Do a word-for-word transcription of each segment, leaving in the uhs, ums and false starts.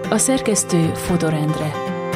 A szerkesztő Fodor Endre.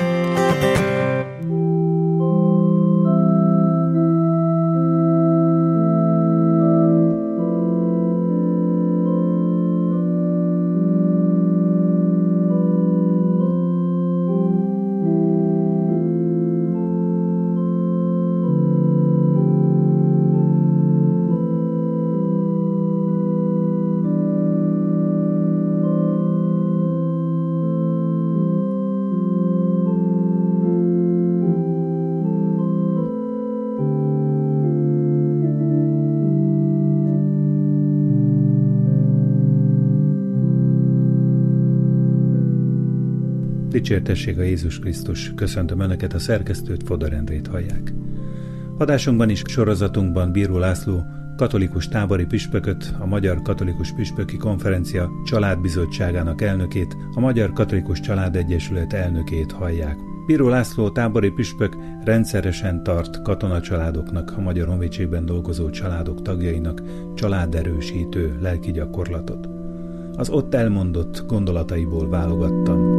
Dicsértessék a Jézus Krisztus, köszöntöm Önöket, a szerkesztőt, Fodor Endrét hallják. Adásunkban is sorozatunkban Bíró László katolikus tábori püspököt, a Magyar Katolikus Püspöki Konferencia családbizottságának elnökét, a Magyar Katolikus Családegyesület elnökét hallják. Bíró László tábori püspök rendszeresen tart katonacsaládoknak, a Magyar Honvédségben dolgozó családok tagjainak családerősítő lelki gyakorlatot. Az ott elmondott gondolataiból válogattam.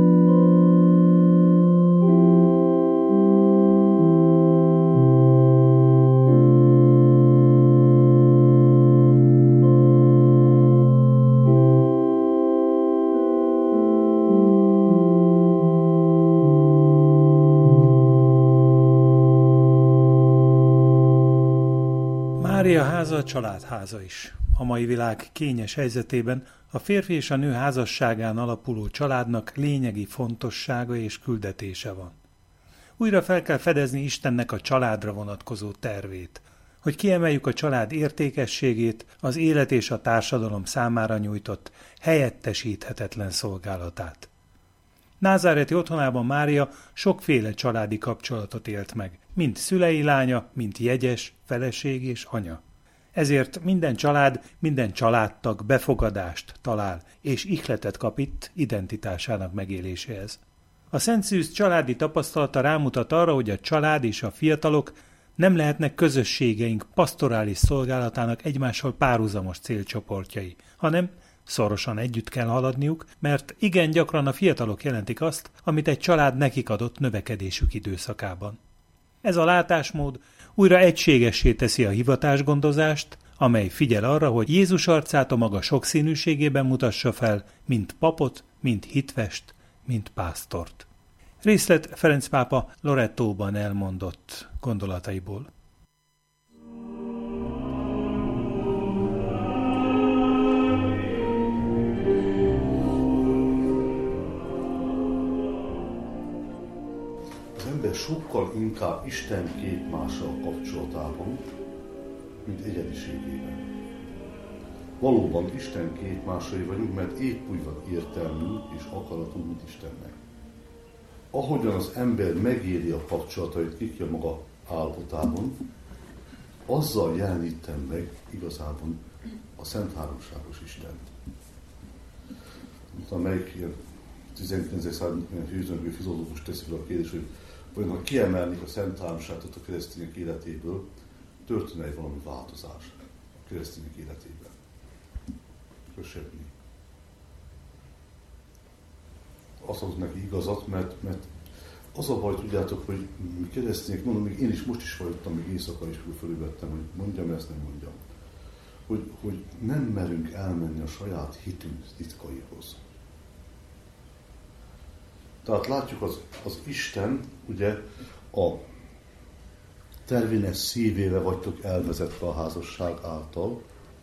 Mária háza a családháza is. A mai világ kényes helyzetében a férfi és a nő házasságán alapuló családnak lényegi fontossága és küldetése van. Újra fel kell fedezni Istennek a családra vonatkozó tervét, hogy kiemeljük a család értékességét, az élet és a társadalom számára nyújtott helyettesíthetetlen szolgálatát. Názáreti otthonában Mária sokféle családi kapcsolatot élt meg, mind szülei lánya, mind jegyes, feleség és anya. Ezért minden család, minden családtag befogadást talál, és ihletet kap itt identitásának megéléséhez. A Szent Szűz családi tapasztalata rámutat arra, hogy a család és a fiatalok nem lehetnek közösségeink pastorális szolgálatának egymással párhuzamos célcsoportjai, hanem szorosan együtt kell haladniuk, mert igen gyakran a fiatalok jelentik azt, amit egy család nekik adott növekedésük időszakában. Ez a látásmód újra egységessé teszi a hivatásgondozást, amely figyel arra, hogy Jézus arcát a maga sokszínűségében mutassa fel, mint papot, mint hitvest, mint pásztort. Részlet Ferenc pápa Lorettóban elmondott gondolataiból. Sokkal inkább Isten képmással kapcsolatában, mint egyediségében. Valóban Isten képmásai vagyunk, mert épp úgy van értelmünk és akaratunk, mint Istennek. Ahogyan az ember megéli a kapcsolatait kikja maga állapotában, azzal jelenítem meg igazában a Szent Háromságos Istent. Amelyik ilyen tizenkilencedik századi hőzöngő filozófus teszi fel a kérdés, hogy vajon ha kiemelnék a Szent Háromságot a keresztények életéből, történne egy valami változás a keresztények életében. Köszönni. Azt adott neki igazat, mert, mert az a baj, tudjátok, hogy mi keresztények, mondom, még én is most is hallottam, még éjszaka is fölülvettem, hogy mondjam ezt, nem mondjam. Hogy, hogy nem merünk elmenni a saját hitünk titkaihoz. Tehát látjuk, az, az Isten, ugye, a tervének szívébe vagytok elvezetve a házasság által,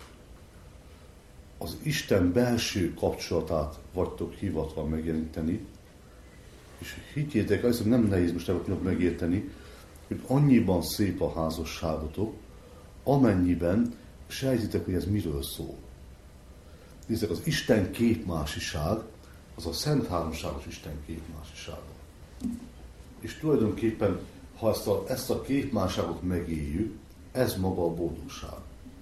az Isten belső kapcsolatát vagytok hivatva megjeleníteni, és higgyétek, ez nem nehéz most elvetni megérteni, hogy annyiban szép a házasságotok, amennyiben sejtitek, hogy ez miről szól. Nézzétek, az Isten képmásiság, az a Szent Háromságos Isten képmásisága. És tulajdonképpen, ha ezt a, ezt a képmáságot megéljük, ez maga a boldogság.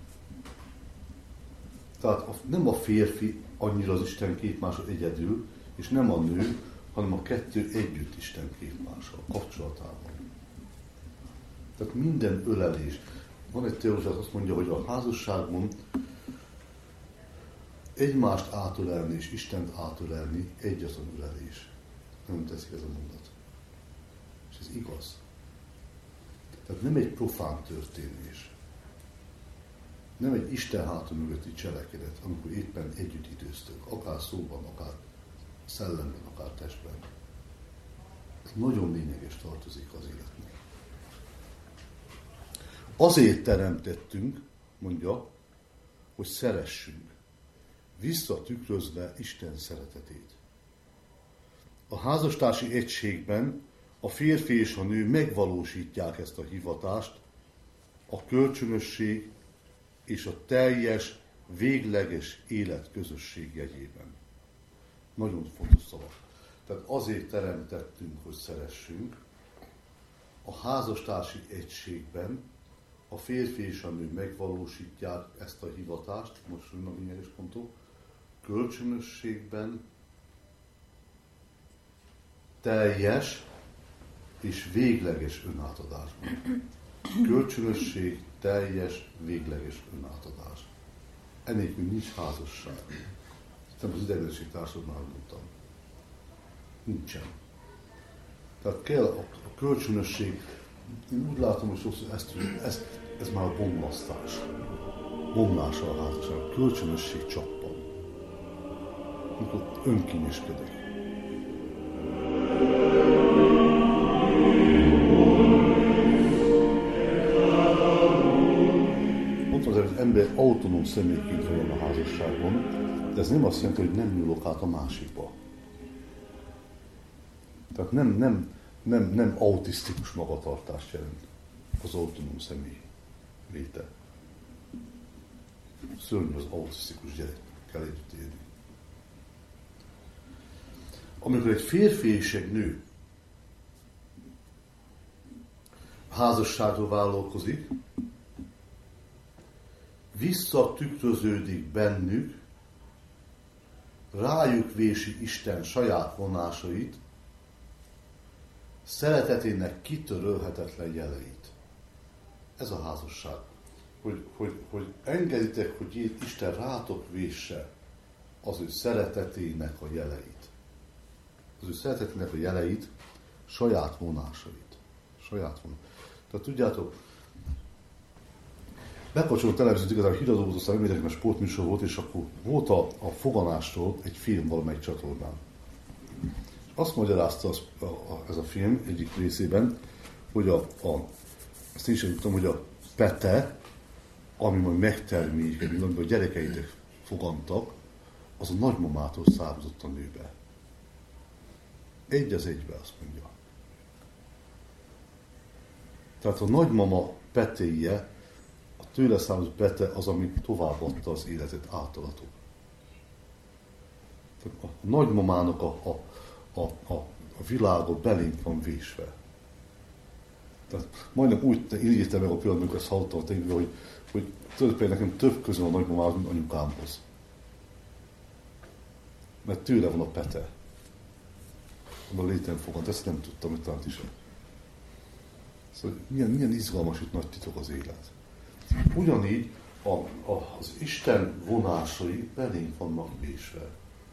Tehát a, nem a férfi annyira az Isten képmása egyedül, és nem a nő, hanem a kettő együtt Isten képmása, a kapcsolatában. Tehát minden ölelés. Van egy teória, azt mondja, hogy a házasságban egymást átölelni és Istent átölelni egyazon ölelés. Nem teszik ez a mondat. És ez igaz. Tehát nem egy profán történés. Nem egy Isten háta mögötti cselekedet, amikor éppen együtt időztök, akár szóban, akár szellemben, akár testben. Ez nagyon lényeges tartozik az életnek. Azért teremtettünk, mondja, hogy szeressünk, visszatükrözve Isten szeretetét. A házastársi egységben a férfi és a nő megvalósítják ezt a hivatást, a kölcsönösség és a teljes, végleges életközösség jegyében. Nagyon fontos szavak. Tehát azért teremtettünk, hogy szeressünk. A házastársi egységben a férfi és a nő megvalósítják ezt a hivatást, most jön a lényeges pontok, kölcsönösségben, teljes és végleges önátadásban. Kölcsönösség, teljes, végleges önátadás. Ennélkül nincs házasság. Nem az idegenesség társadalommal mondtam. Nincsen. Tehát kell a, a kölcsönösség. Én úgy látom, hogy sokszor ezt, ezt, ez már a bomlasztás. Bomlása a házasság. A kölcsönösség csappan. Amikor önkényeskedik. Mondtam, hogy az ember autonóm személyként van a házasságban, de ez nem azt jelenti, hogy nem nyúlok át a másikba. Tehát nem, nem, nem, nem autisztikus magatartást jelent az autonóm személy léte. Szörnyű az autisztikus gyerekkel együtt élni. Amikor egy férfi és egy nő házasságról vállalkozik, visszatükröződik bennük, rájuk vési Isten saját vonásait, szeretetének kitörölhetetlen jeleit. Ez a házasság. Hogy, hogy, hogy engeditek, hogy Isten rátok vésse az ő szeretetének a jeleit. Az ő szeretetének a jeleit, saját vonásait. Saját vonásait. Tehát tudjátok, bekapcsolom a televíziót, igazából híradó volt, aztán emlékezem, mert sportműsor volt, és akkor volt a, a foganástól egy film valamelyik csatornán. Azt magyarázta az, a, a, ez a film egyik részében, hogy a, a ezt én sem tudtam, hogy a pete, ami majd megtermék, amiben a gyerekeitek fogantak, az a nagymamától származott a nőbe. Egy az egybe, azt mondja. Tehát a nagymama petéje, a tőle származott pete az, ami továbbadta az életet általatok. Tehát a nagymamának a, a, a, a, a világa belénk van vésve. Tehát majdnem úgy írtam meg a pillanat, amikor ezt hallottam a tényleg, hogy, hogy tulajdonképpen nekem több közön a nagymamához, mint anyukámhoz. Mert tőle van a pete. A léten fogant, ezt nem tudtam, hogy talán is. Szóval milyen, milyen izgalmas, itt nagy titok az élet. Ugyanígy a, a, az Isten vonásai belénk vannak vésve.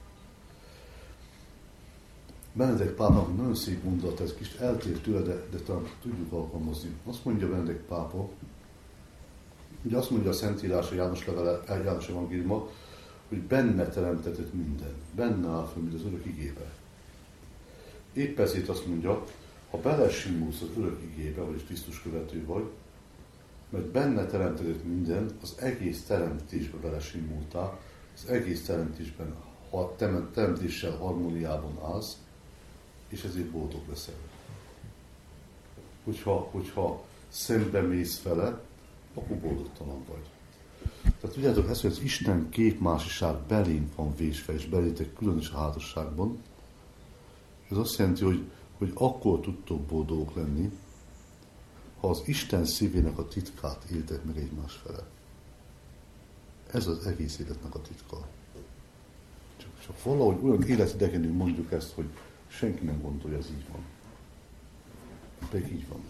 Benedek Pápának nagyon szép mondat, ez kicsit eltér tőle, de, de talán tudjuk alkalmazni. Azt mondja Benedek Pápa, ugye azt mondja a Szentírás, a János levele, János evangéliuma, hogy benne teremtetett minden. Benne áll fel, mint az örök igébe. Épp ezért azt mondja, ha belesimulsz az örök igébe, vagyis Krisztus követő vagy, mert benne teremtetett minden, az egész teremtésbe belesimultál, az egész teremtésben, ha teremtéssel harmóniában állsz, és ezért boldog leszel. Hogyha, hogyha szembe mész vele, akkor boldogtalan vagy. Tehát tudjátok, ez, hogy az Isten képmásiság belénk van vésve, és belétek különös házasságban, ez azt jelenti, hogy, hogy akkor tudtok boldogok lenni, ha az Isten szívének a titkát éltek meg egymás fele. Ez az egész életnek a titka. Csak, csak valahogy olyan életidegenül mondjuk ezt, hogy senki nem gondolja, ez így van. Pedig így van.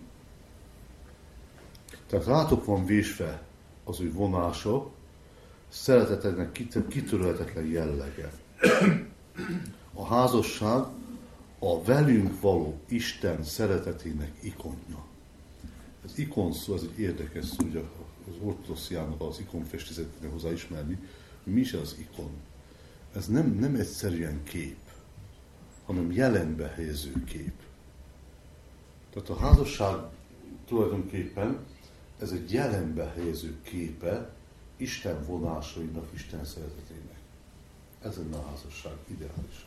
Tehát rátok van vésve az ő vonása, szereteteknek kitörölhetetlen jellege. A házasság a velünk való Isten szeretetének ikonja. Ez ikon szó, ez egy érdekes szó, hogy az ortodoxiának az ikonfestészetnek hozzáismerni, hogy mi is az ikon. Ez nem, nem egyszerűen kép, hanem jelenbe helyező kép. Tehát a házasság tulajdonképpen ez egy jelenbe helyező képe Isten vonásainak, Isten szeretetének. Ez lenne a házasság ideálisan.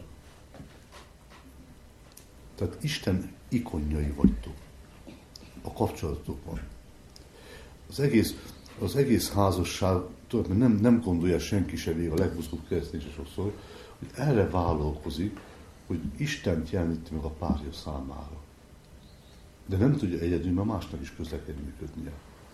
Tehát Isten ikonjai vagytok a kapcsolatokban. Az egész, az egész házasság, nem, nem gondolja senki se végig, a legbuzgóbb keresztény se sokszor, hogy erre vállalkozik, hogy Istent jeleníti meg a párja számára. De nem tudja egyedül, mert másnak is közre kell működnie.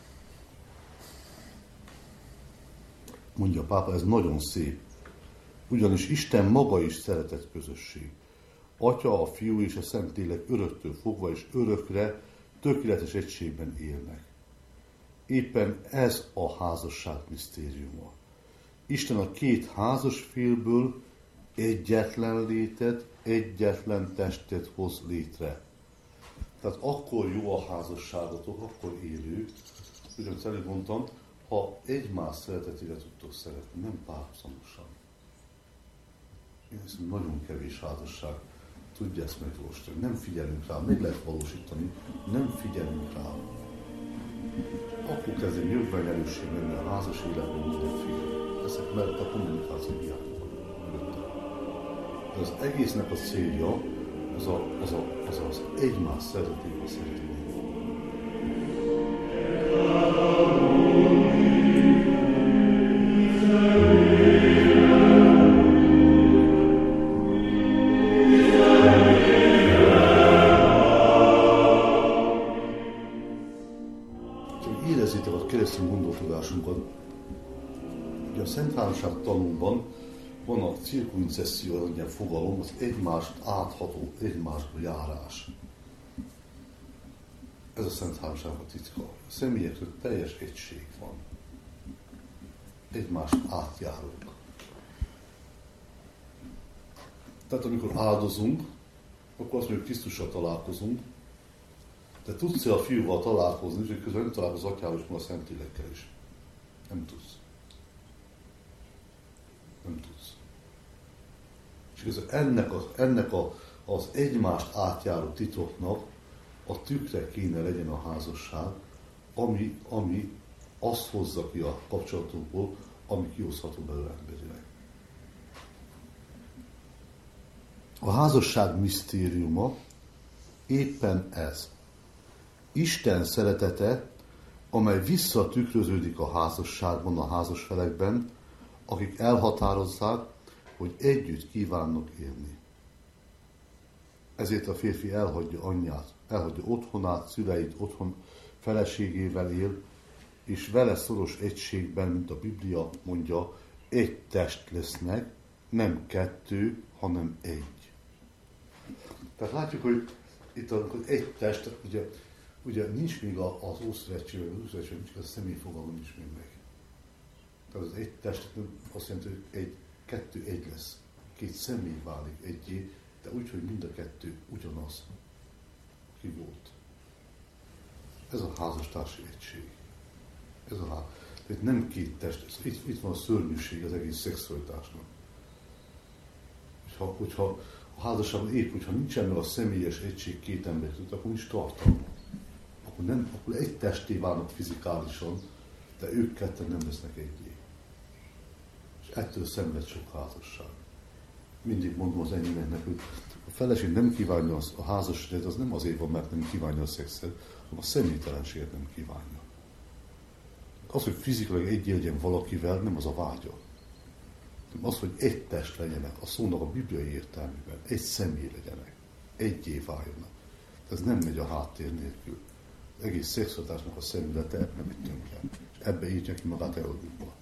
Mondja a pápa, ez nagyon szép. Ugyanis Isten maga is szeretett közösség. Atya, a Fiú és a Szentlélek öröktől fogva és örökre tökéletes egységben élnek. Éppen ez a házasság misztériuma. Isten a két házas félből egyetlen létet, egyetlen testet hoz létre. Tehát akkor jó a házasságotok, akkor élő, ugyanis előbb mondtam, ha egymás szeretetére tudtok szeretni, nem párhuzamosan. Én hiszem, nagyon kevés házasság tudja ezt megvalósítani. Nem figyelünk rá, meg lehet valósítani, nem figyelünk rá. Akkor kezdem jövően erősség menni a házas életben mindenféle. Ezek mellett a kommunikáció hiányok mögötte. De az egésznek a célja az a, az, a, az, az egymás szeretével szeretni. Érezzétek a keresztény gondolkodásunkat. Ugye a Szent Háromság tanunkban van a cirkulincesszió, egy ilyen fogalom, az egymást átható, egymásba járás. Ez a Szent Háromság a titka. A személyekről teljes egység van. Egymást átjárunk. Tehát amikor áldozunk, akkor azt mondjuk Krisztussal találkozunk, de tudsz-e a Fiúval találkozni, és közben nem találkozz Atyával és a Szentlélekkel is? Nem tudsz. Nem tudsz. És közben ennek, a, ennek a, az egymást átjáró titoknak a tükre kéne legyen a házasság, ami, ami azt hozza ki a kapcsolatokból, ami kihozható belőle emberileg. A házasság misztériuma éppen ez. Isten szeretete, amely visszatükröződik a házasságban, a házasfelekben, akik elhatározzák, hogy együtt kívánnak élni. Ezért a férfi elhagyja anyját, elhagyja otthonát, szüleit, otthon feleségével él, és vele szoros egységben, mint a Biblia mondja, egy test lesznek, nem kettő, hanem egy. Tehát látjuk, hogy itt amikor egy test, ugye, ugye nincs még az Ószövetségben, az Ószövetségben nincs, az a személyfogalom nincs még meg. Tehát az egy test azt jelenti, hogy egy, kettő egy lesz. Két személy válik egyé, de úgy, hogy mind a kettő ugyanaz, ki volt. Ez a házastársi egység. Ez a há... Tehát nem két test, itt, itt van a szörnyűség az egész szexualitásnak. És ha, hogyha a házasságban épp, hogyha nincsen meg a személyes egység két ember között, akkor nincs tartalma. Akkor, nem, akkor egy testé válnak fizikálisan, de ők ketten nem lesznek egyé. És ettől szenved sok házasság. Mindig mondom az enyémeknek, hogy a feleség nem kívánja a házasságot, az nem azért van, mert nem kívánja a szexet, hanem a személytelenséget nem kívánja. Az, hogy fizikailag egy legyen valakivel, nem az a vágya. Az, hogy egy test legyenek, a szónak a bibliai értelmében, egy személy legyenek, egyé váljanak. Ez nem megy a háttér nélkül. Az egész szexualitásnak a szemülete nem egy tönkre. És ebbe írja ki magát Európa.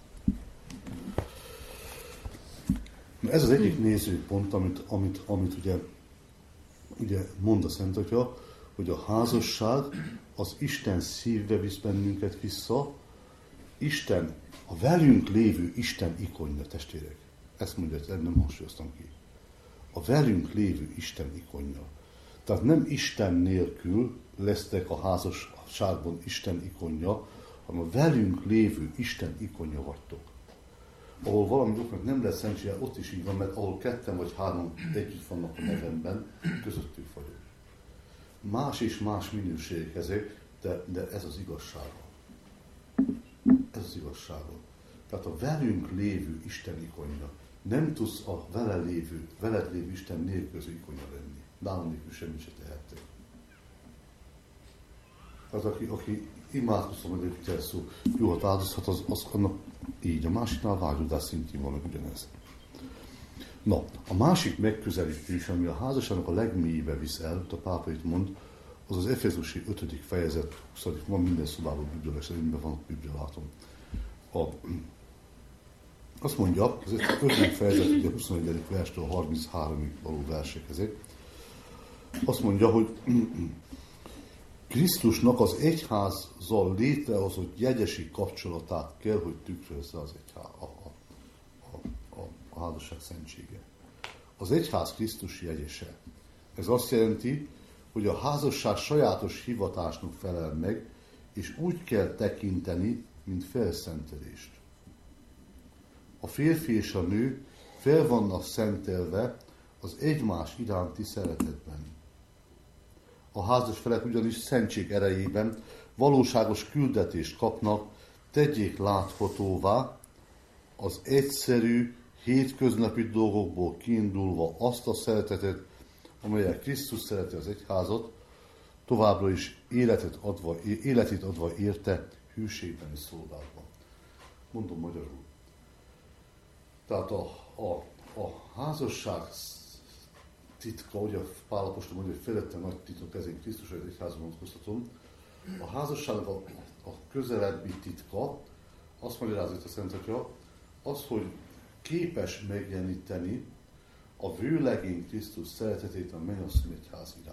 Ez az egyik nézőpont, amit, amit, amit ugye, ugye mond a Szent Atya, hogy a házasság az Isten szívbe visz bennünket vissza, Isten, a velünk lévő Isten ikonja, testvérek. Ezt mondja, ezt nem hangsúlyoztam ki. A velünk lévő Isten ikonja. Tehát nem Isten nélkül lesztek a házasságban Isten ikonja, hanem a velünk lévő Isten ikonja vagytok. Ahol valami dolgoknak nem lesz szentsége, ott is így van, mert ahol ketten vagy három együtt vannak a nevemben, közöttük vagyok. Más és más minőségek ezek, de, de ez az igazsága. Ez az igazsága. Tehát a velünk lévő Isten ikonja. Nem tudsz a vele lévő, veled lévő Isten nélkülöző ikonja lenni. Nálam nélkül semmit se tehettek. Tehát aki, aki imádkoztam, hogy egy szó jót áldozhat, az, az annak így. A másiknál vágyódás szintén van, meg ugyanez. Na, a másik megközelítés, ami a házasságnak a legmélyébe visz el, a pápa itt mond, az az Efezusi ötödik fejezet, huszadik van minden szobában Biblia, és ebben van Biblia, látom. A, azt mondja, az ötödik fejezet, ugye huszonegyedik verstől harminchárom való versek ezek, azt mondja, hogy Krisztusnak az egyházzal létrehozott jegyesi kapcsolatát kell, hogy tükrözze az egyház, a, a, a, a, a házasság szentsége. Az egyház Krisztus jegyese. Ez azt jelenti, hogy a házasság sajátos hivatásnak felel meg, és úgy kell tekinteni, mint felszentelést. A férfi és a nő fel vannak szentelve az egymás iránti szeretetben. A házas felek ugyanis szentség erejében valóságos küldetést kapnak, tegyék láthatóvá az egyszerű, hétköznapi dolgokból kiindulva azt a szeretetet, amelyel Krisztus szereti az egyházat, továbbra is életet adva, életét adva érte hűségben és szolgálatban. Mondom magyarul. Tehát a, a, a házasság titka, ugye Pál apostol mondja, hogy felette nagy titok, ezért Krisztus egy egyházban mondkoztatom. A házasság a, a közelebbi titka, azt magyarázza itt a Szent Atya, az, hogy képes megjeleníteni a vőlegény Krisztus szeretetét a mennyasszony egyház iránt.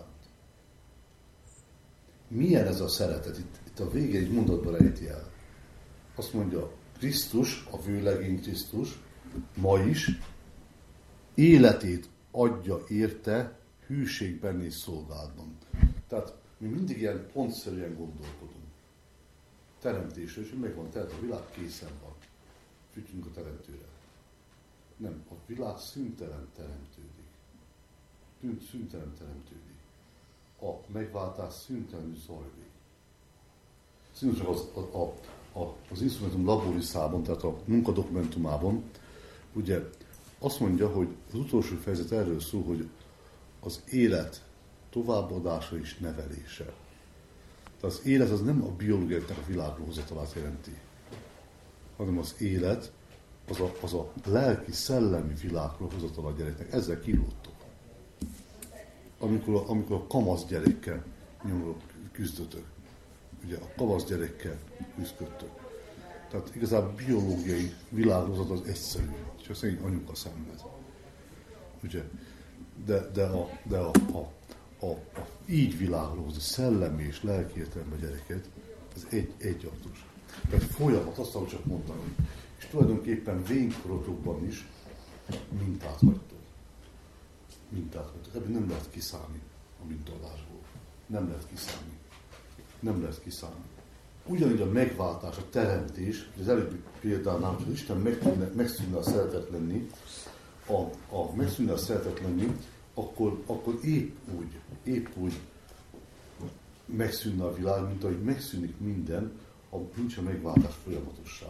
Milyen ez a szeretet? Itt, itt a végén egy mondatban rejti el. Azt mondja, Krisztus, a vőlegény Krisztus, ma is életét adja érte hűségben és szolgálatban. Tehát mi mindig ilyen pontszerűen gondolkodunk. Teremtésre, és megvan, tehát a világ készen van. Fütyünk a teremtőre. Nem, a világ szüntelen teremtődik. Tűnt szüntelen teremtődik. A megváltás szüntelenül zajlik. Szinte csak az, a, a, a, az Instrumentum Laborisában, tehát a munkadokumentumában, ugye azt mondja, hogy az utolsó fejezet erről szól, hogy az élet továbbadása és nevelése. Tehát az élet az nem a biológiáknak a világról hozatalát jelenti, hanem az élet az a, az a lelki, szellemi világról hozatal a gyereknek. Ezzel kilódtok. Amikor a, amikor a kamasz gyerekkel nyomorok küzdötök. Ugye a kamasz gyerekkel küzdötök. Tehát igazából biológiai világhozat az egyszerű. Csak szegény anyuka szenved. Ugye? De, de, a, de a, a, a, a így világhoz, a szellemi és lelki értelemben gyereket, ez egy, egy aktus. Tehát folyamat, azt ahogy csak mondtam. És tulajdonképpen vénykorotokban is mintát vagytok. Mintát vagytok. Ebből nem lehet kiszállni a mintadásból. Nem lehet kiszállni. Nem lehet kiszállni. Ugyanígy a megváltás, a teremtés, az előbbi példánál, hogy Isten megszűnne a szeretet lenni, a, a megszűnne a szeretet lenni, akkor, akkor épp úgy, épp úgy megszűnne a világ, mint ahogy megszűnik minden, ha nincs a megváltás folyamatossága.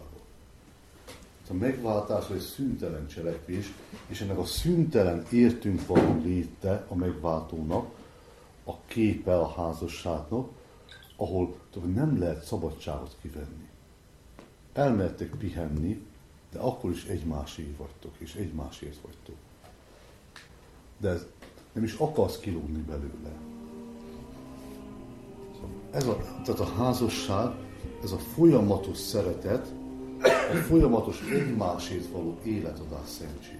A megváltás egy szüntelen cselekvés, és ennek a szüntelen értünk való léte a megváltónak, a képe a házasságnak, ahol nem lehet szabadságot kivenni. Elmehettek pihenni, de akkor is egymásé vagytok, és egymásért vagytok. De nem is akarsz kilódni belőle. Ez a, tehát a házasság, ez a folyamatos szeretet, a folyamatos egymásért való életadás szentsége.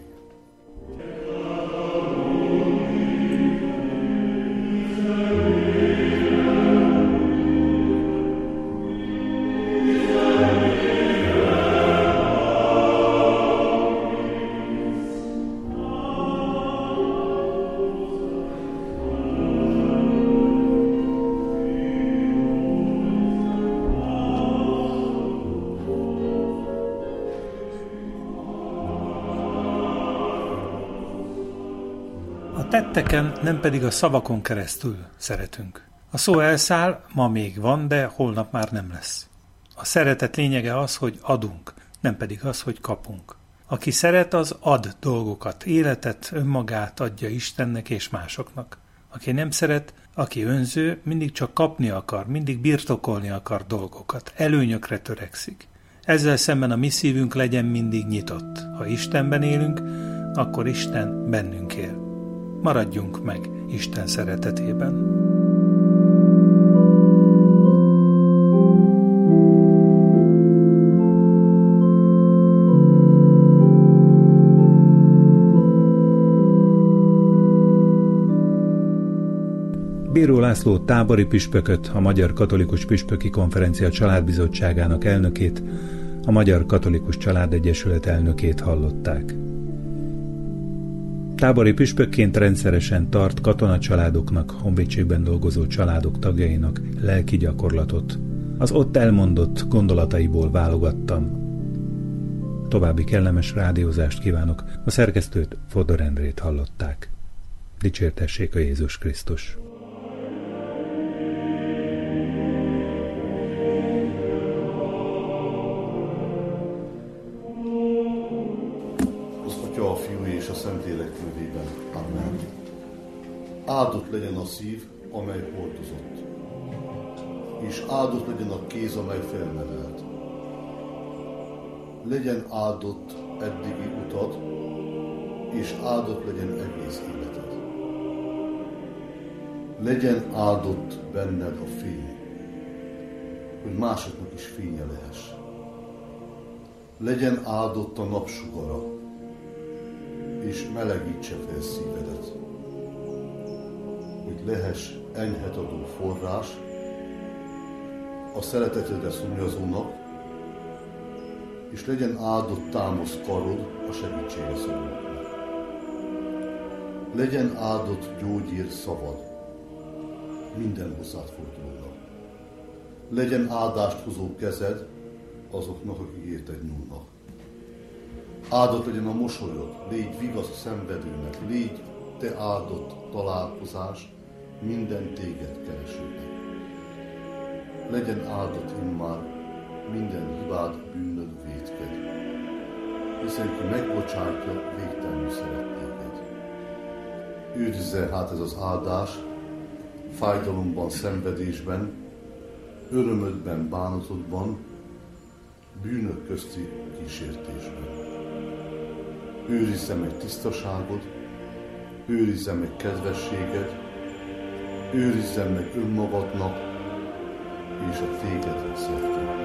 A tetteken, nem pedig a szavakon keresztül szeretünk. A szó elszáll, ma még van, de holnap már nem lesz. A szeretet lényege az, hogy adunk, nem pedig az, hogy kapunk. Aki szeret, az ad dolgokat, életet, önmagát adja Istennek és másoknak. Aki nem szeret, aki önző, mindig csak kapni akar, mindig birtokolni akar dolgokat, előnyökre törekszik. Ezzel szemben a mi szívünk legyen mindig nyitott. Ha Istenben élünk, akkor Isten bennünk él. Maradjunk meg Isten szeretetében. Bíró László tábori püspököt, a Magyar Katolikus Püspöki Konferencia Családbizottságának elnökét, a Magyar Katolikus Családegyesület elnökét hallották. Tábori püspökként rendszeresen tart katonacsaládoknak, honvédségben dolgozó családok tagjainak lelki gyakorlatot. Az ott elmondott gondolataiból válogattam. További kellemes rádiózást kívánok, a szerkesztőt, Fodor Endrét hallották. Dicsértessék a Jézus Krisztus! A Fiú és a Szentlélek nevében. Amen. Áldott legyen a szív, amely hordozott, és áldott legyen a kéz, amely felnevelt. Legyen áldott eddigi utad, és áldott legyen egész életed. Legyen áldott benned a fény, hogy másoknak is fénye lehess. Legyen áldott a napsugara, és melegítse fel szívedet, hogy lehess enyhet adó forrás a szeretetedre szunnyazónak, és legyen áldott támasz karod a segítségre szorulóknak. Legyen áldott gyógyír szavad minden hozzád fordulónak. Legyen áldást hozó kezed azoknak, akik érted nyúlnak. Áldott legyen a mosolyod, légy vigasz a szenvedőnek, légy te áldott találkozás minden téged keresőnek. Legyen áldott immár minden hibád, bűnöd, vétked, hiszen ki megbocsátja, végtelenül szeret téged. Őrizze hát ez az áldás fájdalomban, szenvedésben, örömödben, bánatodban, bűnök közti kísértésben. Őrizze meg tisztaságod, őrizze meg kedvességed, őrizze meg önmagadnak és a téged szeretőnek.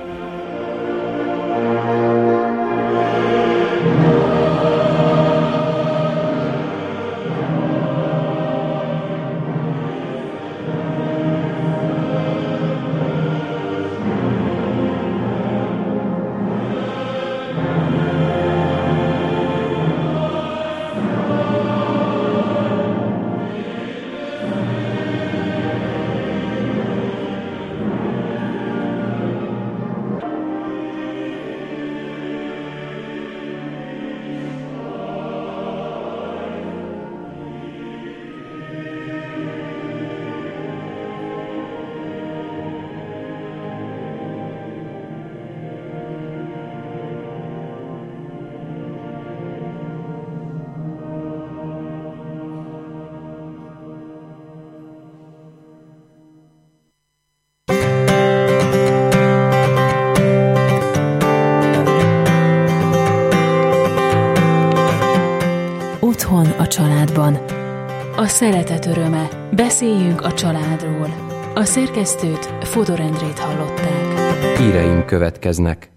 Otthon a családban. A szeretet öröme. Beszéljünk a családról. A szerkesztőt, Fodor Endrét hallották. Híreink következnek.